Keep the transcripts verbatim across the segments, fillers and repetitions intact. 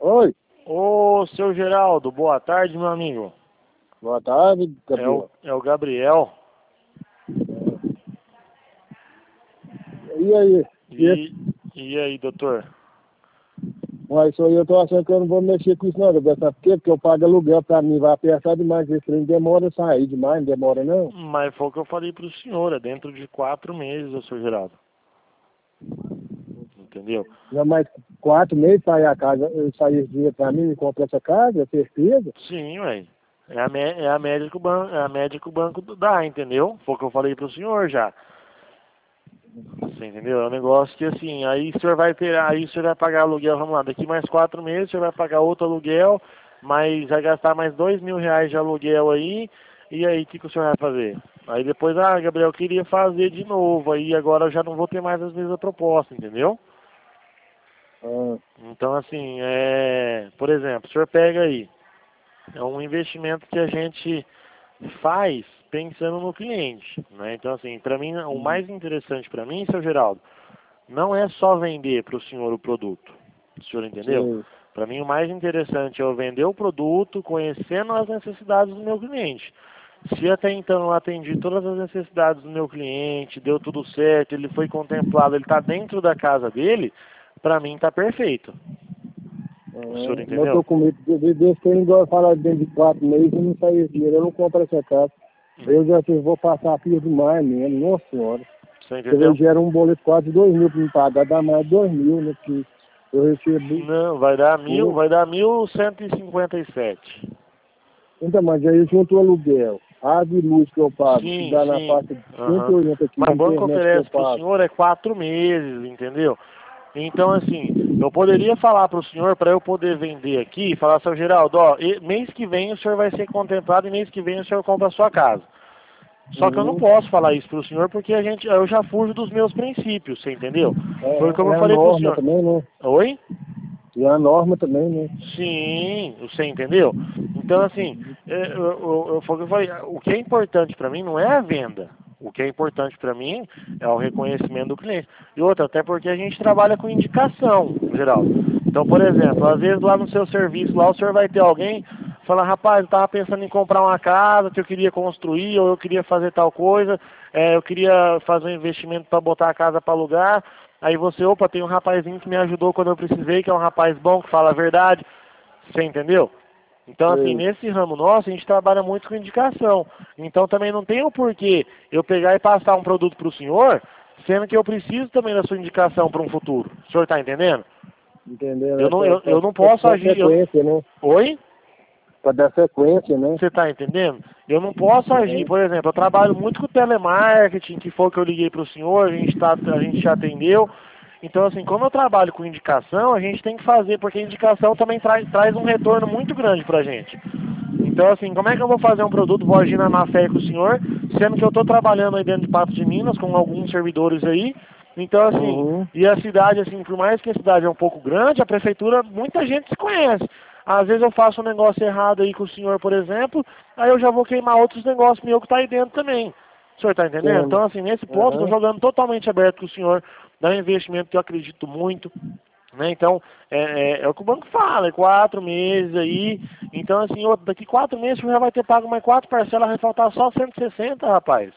Oi. Ô, seu Geraldo, boa tarde, meu amigo. Boa tarde, É Gabriel. o, é o Gabriel. E aí? E, e aí, doutor? Mas isso aí eu tô achando que eu não vou mexer com isso não, Gabriel. Sabe por quê? Porque eu pago aluguel pra mim, vai apertar demais. Esse trem demora a sair demais, não demora não. Mas foi o que eu falei pro senhor, é dentro de quatro meses, ô, seu Geraldo. Entendeu? Não, mas quatro meses sair a casa, eu sair esse dinheiro pra mim e comprar essa casa, é certeza? Sim, ué. É a, me, é a média que o banco, é a média que o banco dá, entendeu? Foi o que eu falei pro senhor já. Você entendeu? É um negócio que assim, aí o senhor vai ter, aí o senhor vai pagar aluguel, vamos lá, daqui mais quatro meses o senhor vai pagar outro aluguel, mas vai gastar mais dois mil reais de aluguel aí, e aí o que, que o senhor vai fazer? Aí depois, ah, Gabriel, eu queria fazer de novo, aí agora eu já não vou ter mais as mesmas propostas, entendeu? Ah, Então assim, é, por exemplo, o senhor pega aí, é um investimento que a gente faz pensando no cliente, né? Então assim, para mim, o mais interessante para mim, seu Geraldo, não é só vender para o senhor o produto. O senhor entendeu? sei. Para mim, o mais interessante é eu vender o produto conhecendo as necessidades do meu cliente. Se até então eu atendi todas as necessidades do meu cliente, deu tudo certo, ele foi contemplado, ele está dentro da casa dele, para mim está perfeito. O senhor Ah, mas eu entendeu? tô com medo de de- desse trem, igual eu falar dentro de quatro meses, eu não sair esse dinheiro, eu não compro essa casa. Eu já sei, vou passar fio demais mesmo, nossa senhora. Você Você vê, entendeu? gera um boleto quase de dois mil para me pagar, dá mais de dois mil, né? Que eu recebo. Não, vai dar mil, Pô, vai dar mil cento e cinquenta e sete. então, mas aí junto o aluguel, água e luz que eu pago, que Sim, dá na sim. faixa de cento e Aham. oitenta aqui, Mas de o banco internet que eu oferece para o pago. senhor é quatro meses, entendeu? Então, assim, eu poderia falar para o senhor, para eu poder vender aqui, falar, seu Geraldo, ó, e- mês que vem o senhor vai ser contemplado e mês que vem o senhor compra a sua casa. Só que eu não Uhum. posso falar isso para o senhor porque a gente, eu já fujo dos meus princípios, você entendeu? Foi como É, eu é a falei para o norma senhor. também, né? Oi? E a norma também, né? Sim, você entendeu? Então, assim, é, eu, eu, eu, foi o que eu falei, o que é importante para mim não é a venda. O que é importante para mim é o reconhecimento do cliente. E outra, até porque a gente trabalha com indicação, em geral. Então, por exemplo, às vezes lá no seu serviço, lá o senhor vai ter alguém falar, rapaz, eu estava pensando em comprar uma casa que eu queria construir, ou eu queria fazer tal coisa, é, eu queria fazer um investimento para botar a casa para alugar. Aí você, opa, tem um rapazinho que me ajudou quando eu precisei, que é um rapaz bom, que fala a verdade. Você entendeu? Então, assim, Sei. nesse ramo nosso, a gente trabalha muito com indicação. Então, também não tem o porquê eu pegar e passar um produto para o senhor, sendo que eu preciso também da sua indicação para um futuro. O senhor está entendendo? Entendeu? Eu É não, pra, eu, pra, eu não pra posso dar agir. Eu... sequência, né? Oi? Pra dar sequência, né? Você está entendendo? Eu não posso agir. Uhum. Por exemplo, eu trabalho muito com telemarketing, que foi o que eu liguei para o senhor, a gente, tá, a gente já atendeu. Então, assim, como eu trabalho com indicação, a gente tem que fazer, porque a indicação também traz, traz um retorno muito grande para a gente. Então, assim, como é que eu vou fazer um produto, vou agir na má fé com o senhor, sendo que eu estou trabalhando aí dentro de Patos de Minas, com alguns servidores aí. Então, assim, Uhum. e a cidade, assim, por mais que a cidade é um pouco grande, a prefeitura, muita gente se conhece. Às vezes eu faço um negócio errado aí com o senhor, por exemplo, aí eu já vou queimar outros negócios meus que tá aí dentro também. O senhor tá entendendo? Entendo. Então, assim, nesse ponto, estou Aham. jogando totalmente aberto com o senhor, dá um investimento que eu acredito muito. Né? Então, é, é, é o que o banco fala, é quatro meses aí. Então, assim, outro, daqui quatro meses o senhor já vai ter pago mais quatro parcelas, vai faltar só cento e sessenta, rapaz.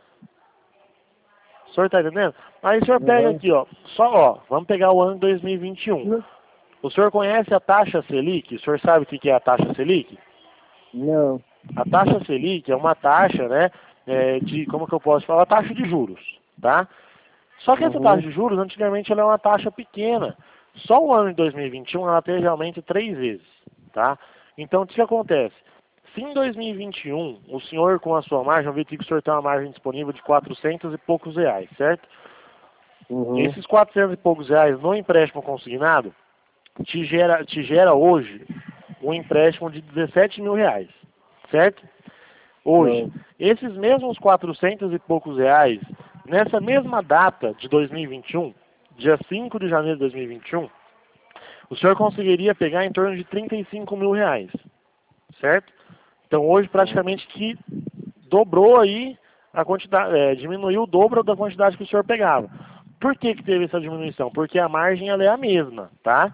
O senhor tá entendendo? Aí o senhor pega Aham. aqui, ó, só, ó, vamos pegar o ano dois mil e vinte e um. Não. O senhor conhece a taxa Selic? O senhor sabe o que que é a taxa Selic? Não. A taxa Selic é uma taxa, né, é, de, como que eu posso falar? A taxa de juros, tá? Só que essa taxa Uhum. de juros, antigamente, ela é uma taxa pequena. Só o ano de dois mil e vinte e um ela teve aumento três vezes, tá? Então, o que acontece? Se em dois mil e vinte e um o senhor, com a sua margem, eu vi que o senhor tem uma margem disponível de quatrocentos e poucos reais, certo? Uhum. Esses quatrocentos e poucos reais no empréstimo consignado te gera, te gera hoje um empréstimo de dezessete mil reais, certo? Hoje, Não. esses mesmos quatrocentos e poucos reais, nessa mesma data de dois mil e vinte e um, dia cinco de janeiro de dois mil e vinte e um, o senhor conseguiria pegar em torno de trinta e cinco mil reais, certo? Então hoje Uhum. praticamente que dobrou aí a quantidade, é, diminuiu o dobro da quantidade que o senhor pegava. Por que que teve essa diminuição? Porque a margem ela é a mesma, tá?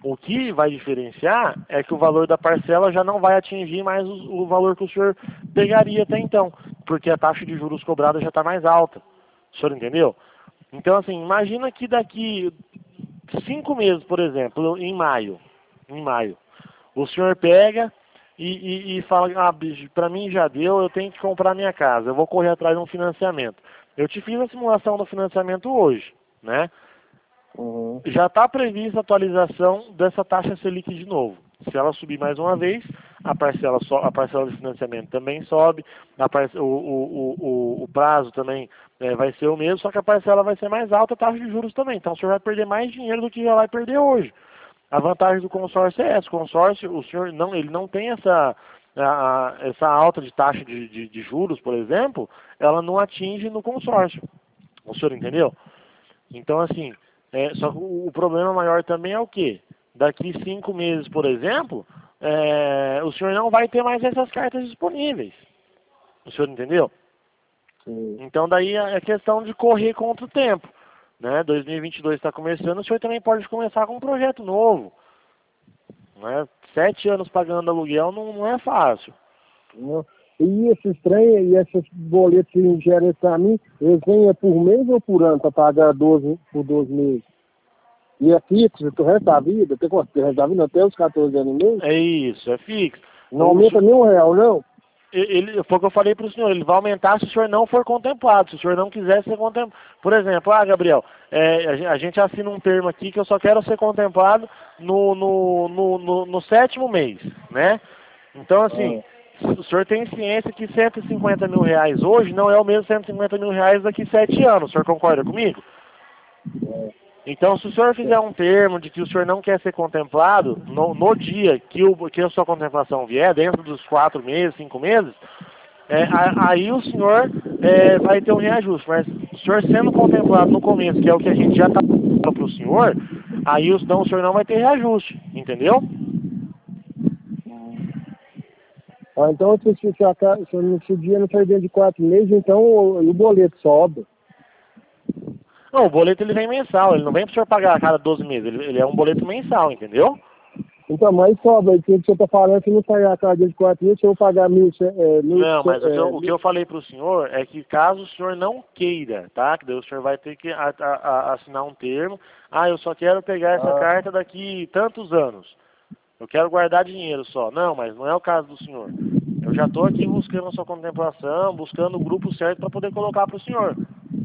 O que vai diferenciar é que o valor da parcela já não vai atingir mais o, o valor que o senhor pegaria até então, porque a taxa de juros cobrada já está mais alta. O senhor entendeu? Então, assim, imagina que daqui cinco meses, por exemplo, em maio, em maio, o senhor pega e, e, e fala, ah, bicho, para mim já deu, eu tenho que comprar minha casa, eu vou correr atrás de um financiamento. Eu te fiz a simulação do financiamento hoje, né? Uhum. Já está prevista a atualização dessa taxa Selic de novo. Se ela subir mais uma vez, a parcela, so, a parcela de financiamento também sobe, a parce, o, o, o, o prazo também é, vai ser o mesmo, só que a parcela vai ser mais alta, a taxa de juros também. Então o senhor vai perder mais dinheiro do que já vai perder hoje. A vantagem do consórcio é essa. O consórcio, o senhor não, ele não tem essa, a, essa alta de taxa de, de, de juros, por exemplo, ela não atinge no consórcio. O senhor entendeu? Então, assim, é, só que o, o problema maior também é o quê? Daqui cinco meses, por exemplo, é, o senhor não vai ter mais essas cartas disponíveis. O senhor entendeu? Sim. Então, daí é questão de correr contra o tempo. Né? dois mil e vinte e dois está começando, o senhor também pode começar com um projeto novo. Né? Sete anos pagando aluguel não, não é fácil. Não. E esses trem, e esses boletos que gerem para mim, eles vêm por mês ou por ano para pagar doze, por doze meses? E é fixo, o resto da vida, tem quanto? O resto da vida até os quatorze anos mesmo? É isso, é fixo. Não aumenta nem um real, não? Ele, foi o que eu falei para o senhor, ele vai aumentar se o senhor não for contemplado, se o senhor não quiser ser contemplado. Por exemplo, ah, Gabriel, é, a gente assina um termo aqui que eu só quero ser contemplado no, no, no, no, no sétimo mês, né? Então, assim, ah. o senhor tem ciência que cento e cinquenta mil reais hoje não é o mesmo cento e cinquenta mil reais daqui a sete anos, o senhor concorda comigo? É. Então, se o senhor fizer um termo de que o senhor não quer ser contemplado, no, no dia que, o, que a sua contemplação vier, dentro dos quatro meses, cinco meses, é, a, aí o senhor é, vai ter um reajuste. Mas o senhor sendo contemplado no começo, que é o que a gente já está falando para o senhor, aí então, o senhor não vai ter reajuste, entendeu? Ah, então, se, se, se, a, se, se o dia não sair dentro de quatro meses, então o, o boleto sobe. Não, o boleto ele vem mensal, ele não vem para o senhor pagar a cada doze meses, ele, ele é um boleto mensal, entendeu? Então, mas sobe, o que o senhor está falando, se não sair a cada dia de quatro meses, se eu pagar mil... É, mil não, mas é, o, que eu, mil... o que eu falei para o senhor é que caso o senhor não queira, tá? Que daí o senhor vai ter que a, a, a, assinar um termo, ah, eu só quero pegar essa ah. carta daqui tantos anos, eu quero guardar dinheiro só. Não, mas não é o caso do senhor. Eu já estou aqui buscando a sua contemplação, buscando o grupo certo para poder colocar para o senhor.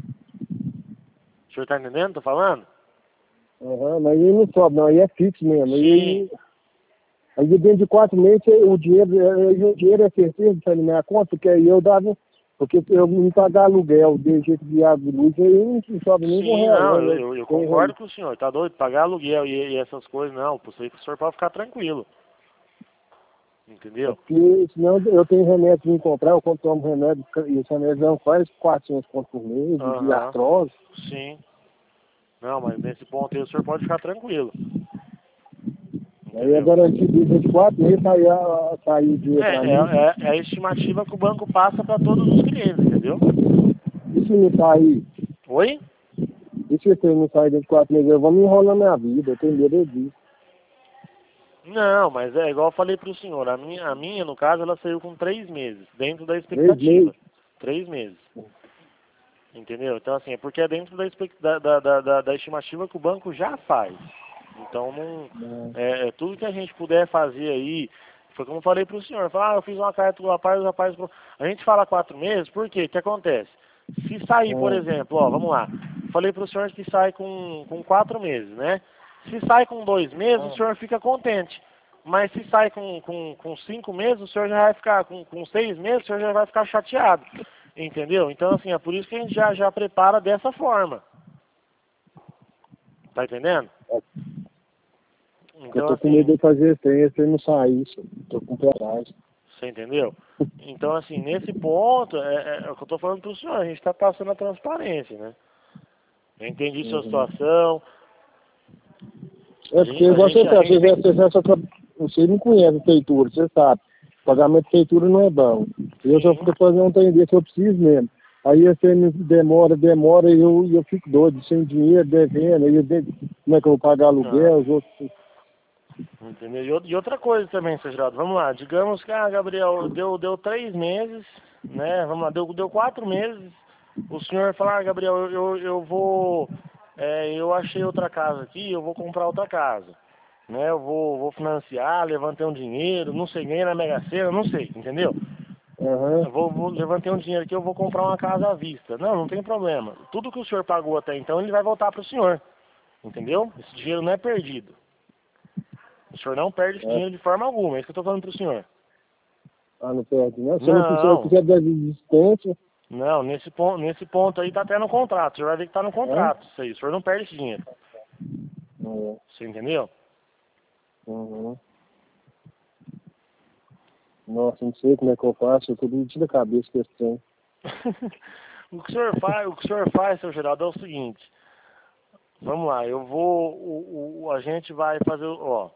O senhor está entendendo? Estou falando? Aham, uhum, mas aí não sobe, não, aí é fixo mesmo. Sim. Aí, aí dentro de quatro meses o dinheiro, o dinheiro é certeza de sair na minha conta, porque aí eu dava, porque eu não pagar aluguel, de jeito de água e luz, aí não sobe nem Sim, real. não, Né? eu, eu, eu concordo com o senhor, tá doido? Pagar aluguel e, e essas coisas, não, por isso aí o senhor pode ficar tranquilo. Entendeu? Porque senão eu tenho remédio para me comprar, eu tomo remédio, e esse remédio não faz quatrocentos contos por mês, uhum. de artrose. Sim. Não, mas nesse ponto aí o senhor pode ficar tranquilo. Aí é garantido em vinte e quatro meses sair, sair o dinheiro é, para é, mim. É, é a estimativa que o banco passa para todos os clientes, entendeu? E se não sair? Oi? E se você não sair dentro de quatro meses, eu vou me enrolar na minha vida, eu tenho medo disso. Não, mas é igual eu falei para o senhor, a minha, a minha, no caso, ela saiu com três meses, dentro da expectativa. Três meses. Três meses. Entendeu? Então, assim, é porque é dentro da, da, da, da, da estimativa que o banco já faz. Então, não, é, é tudo que a gente puder fazer aí, foi como eu falei para o senhor, falar, ah, eu fiz uma carta do rapaz, o rapaz... A gente fala quatro meses, por quê? O que acontece? Se sair, por exemplo, ó, vamos lá, falei para o senhor que sai com, com quatro meses, né? Se sai com dois meses, o senhor fica contente. Mas se sai com, com, com cinco meses, o senhor já vai ficar, com, com seis meses, o senhor já vai ficar chateado. Entendeu? Então, assim, é por isso que a gente já, já prepara dessa forma. Tá entendendo? Então, eu tô com medo assim, de fazer sem não sair, tô com coragem. Você entendeu? Então, assim, nesse ponto, é, é o que eu tô falando pro senhor, a gente tá passando a transparência, né? Eu entendi uhum. sua situação. É porque você, tá, você, tem... você, você, você não conhece a feitura, você sabe. Pagamento de feitura não é bom. Eu só fico fazendo um trem desse, eu preciso mesmo. Aí você demora, demora, e eu, eu fico doido, sem dinheiro, devendo, aí eu, como é que eu vou pagar aluguel, os outros... Entendeu? E, ou- e outra coisa também, seu Geraldo, vamos lá, digamos que, ah, Gabriel, deu, deu três meses, né, vamos lá, deu, deu quatro meses, o senhor fala, ah, Gabriel, eu, eu, eu vou, é, eu achei outra casa aqui, eu vou comprar outra casa, né, eu vou, vou financiar, levantei um dinheiro, não sei, ganhei na Mega Sena, não sei, entendeu? Aham. Eu vou, vou, levantei um dinheiro aqui, eu vou comprar uma casa à vista. Não, não tem problema. Tudo que o senhor pagou até então, ele vai voltar para o senhor. Entendeu? Esse dinheiro não é perdido. O senhor não perde esse É. dinheiro de forma alguma. É isso que eu estou falando para o senhor. Ah, não perde, não? Se eu não se eu Não, quiser dar desistência, não. Nesse ponto, nesse ponto aí está até no contrato. O senhor vai ver que está no é? contrato. Isso aí. O senhor não perde esse dinheiro. É. Você entendeu? Uhum. Nossa, não sei como é que eu faço, eu tô doido da cabeça com esse trem. O que o senhor faz, o que o senhor faz, seu Geraldo, é o seguinte. Vamos lá, eu vou, o, o, a gente vai fazer, ó.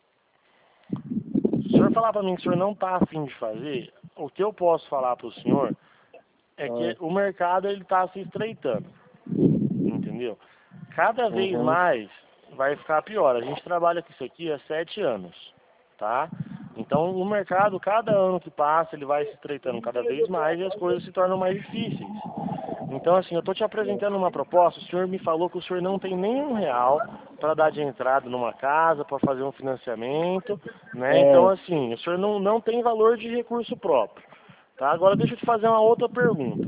Se o senhor falar para mim que o senhor não está afim de fazer, o que eu posso falar para o senhor é que Ah, o mercado ele está se estreitando, entendeu? Cada vez uhum. mais vai ficar pior. A gente trabalha com isso aqui há sete anos, tá? Então o mercado, cada ano que passa, ele vai se estreitando cada vez mais e as coisas se tornam mais difíceis. Então, assim, eu estou te apresentando uma proposta, o senhor me falou que o senhor não tem nenhum real para dar de entrada numa casa, para fazer um financiamento, né? Então, É, assim, o senhor não, não tem valor de recurso próprio, tá? Agora deixa eu te fazer uma outra pergunta.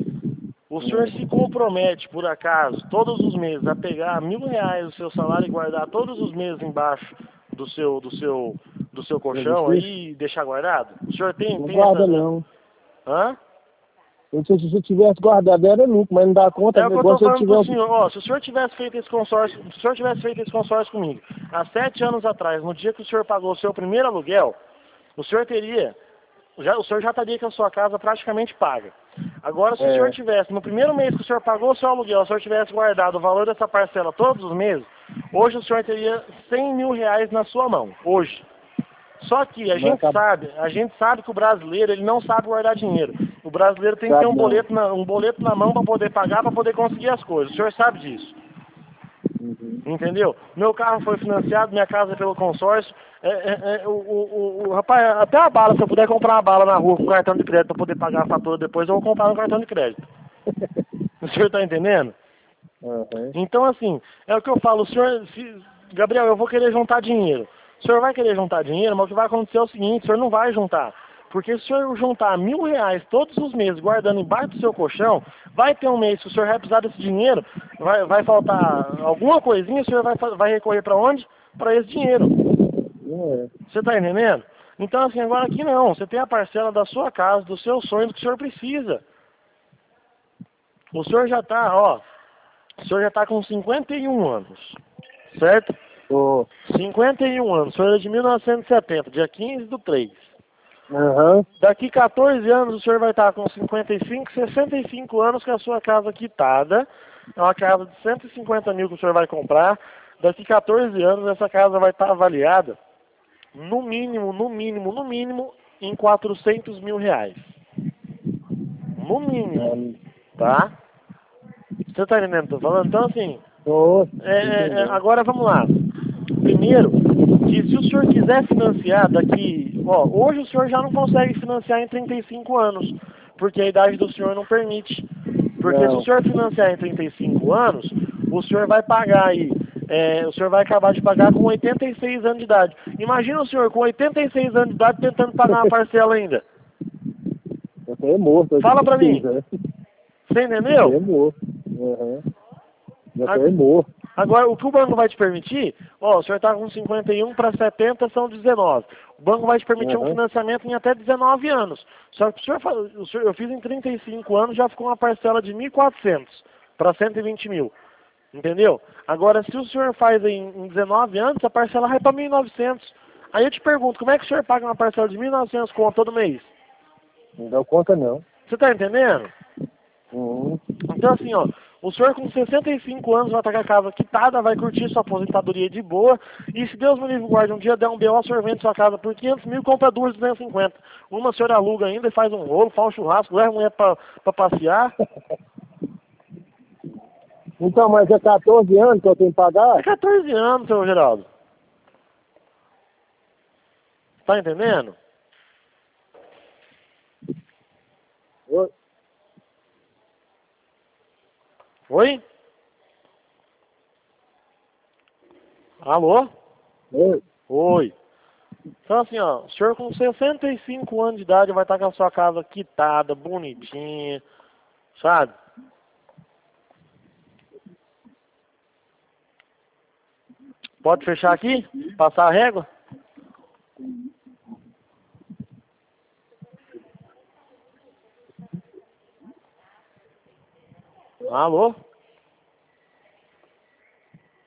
O senhor se compromete, por acaso, todos os meses a pegar mil reais do seu salário e guardar todos os meses embaixo do seu, do seu, do seu colchão travesseiro? aí e deixar guardado? O senhor tem, Não tem essa... guarda não. Hã? Eu, se, se eu tivesse guardado era lucro, mas não dá conta, É o é que eu igual estou se eu falando pro tiver... senhor. Ó, se o senhor tivesse feito esse consórcio, se o senhor tivesse feito esse consórcio comigo, há sete anos atrás, no dia que o senhor pagou o seu primeiro aluguel, o senhor teria, já, o senhor já estaria com a sua casa praticamente paga. Agora, se o senhor É, tivesse, no primeiro mês que o senhor pagou o seu aluguel, se o senhor tivesse guardado o valor dessa parcela todos os meses, hoje o senhor teria cem mil reais na sua mão. Hoje. Só que a mas gente acaba... sabe, a gente sabe que o brasileiro ele não sabe guardar dinheiro. O brasileiro tem que ter Sabe um não. boleto na, um boleto na mão para poder pagar, para poder conseguir as coisas. O senhor sabe disso, Uhum. entendeu? Meu carro foi financiado, minha casa é pelo consórcio. É, é, é, o, o, o, rapaz, até a bala, se eu puder comprar uma bala na rua com cartão de crédito para poder pagar a fatura depois, eu vou comprar no cartão de crédito. O senhor está entendendo? Uhum. Então, assim, é o que eu falo, o senhor, se, Gabriel, eu vou querer juntar dinheiro. O senhor vai querer juntar dinheiro, mas o que vai acontecer é o seguinte, o senhor não vai juntar. Porque se o senhor juntar mil reais todos os meses guardando embaixo do seu colchão, vai ter um mês que o senhor vai precisar desse dinheiro, vai, vai faltar alguma coisinha, o senhor vai, fa- vai recorrer para onde? Para esse dinheiro. É. Você está entendendo? Então, assim, agora aqui não, você tem a parcela da sua casa, do seu sonho, do que o senhor precisa. O senhor já está, ó, o senhor já está com cinquenta e um anos, certo? Tô. cinquenta e um anos, o senhor é de mil novecentos e setenta, dia quinze do três. Aham. Daqui quatorze anos o senhor vai estar com cinquenta e cinco, sessenta e cinco anos com a sua casa quitada. É uma casa de cento e cinquenta mil que o senhor vai comprar. Daqui quatorze anos essa casa vai estar avaliada no mínimo, no mínimo, no mínimo em quatrocentos mil reais. No mínimo, É, tá? Você tá entendendo o que eu tô falando? Então assim, tô, é, tô é, é, entendendo. agora vamos lá. Primeiro, que se o senhor quiser financiar daqui, ó, hoje o senhor já não consegue financiar em trinta e cinco anos, porque a idade do senhor não permite. Porque se o Não. senhor financiar em trinta e cinco anos, o senhor vai pagar aí, é, o senhor vai acabar de pagar com oitenta e seis anos de idade. Imagina o senhor com oitenta e seis anos de idade tentando pagar uma parcela ainda. Eu tô é morto, eu Fala te pra fiz, mim, né? você Eu tô é entendeu? morto. Aham. Já tô é A- morto. Agora, o que o banco vai te permitir, ó, o senhor está com cinquenta e um para setenta são dezenove. O banco vai te permitir um Aham. financiamento em até dezenove anos. Só que o senhor, fa- o senhor eu fiz em trinta e cinco anos, já ficou uma parcela de mil e quatrocentos para cento e vinte mil. Entendeu? Agora, se o senhor faz em, em dezenove anos, a parcela vai para mil e novecentos. Aí eu te pergunto, como é que o senhor paga uma parcela de mil e novecentos conto todo mês? Não dá conta não. Você está entendendo? Uhum. Então assim, ó, o senhor com sessenta e cinco anos vai estar com a casa quitada, vai curtir sua aposentadoria de boa, e se Deus me livre e guarde, um dia der um B O, o senhor vende sua casa por quinhentos mil e compra duas de duzentos e cinquenta. Uma o senhor aluga ainda e faz um rolo, faz um churrasco, leva a mulher pra, pra passear. Então, mas é quatorze anos que eu tenho que É pagar? quatorze anos, seu Geraldo. Tá entendendo? Oi? Oi? Alô? Oi? Oi. Então assim, ó, o senhor com sessenta e cinco anos de idade vai estar com a sua casa quitada, bonitinha, sabe? Pode fechar aqui? Passar a régua? Alô?